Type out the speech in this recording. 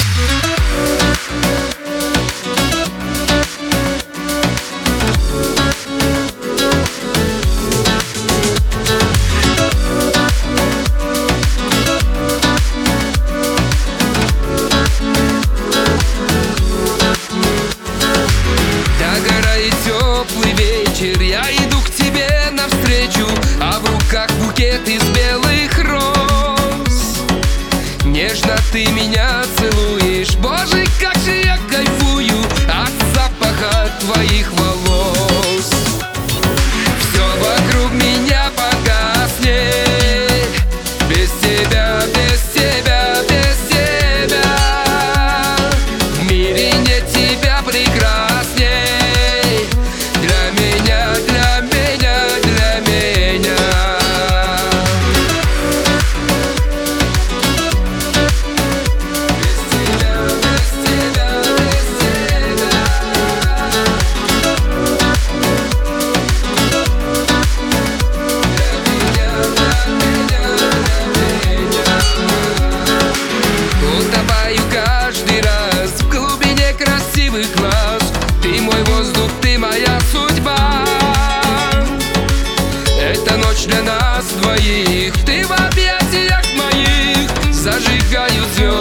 Я иду к тебе навстречу, а в руках букет из белых роз. Нежно ты меня целуешь, боже, как же я кайфую от запаха твоих волос. Все вокруг меня погаснет, без тебя, без тебя, без тебя. В мире нет тебя прекрасней для меня, для меня, для меня. Без тебя, без тебя, без тебя. Для меня, утопаю каждый раз в глубине красивых глаз. Ты мой воздух, ты моя судьба. Это ночь для нас двоих. Ты в объятиях моих, зажигаю звезды.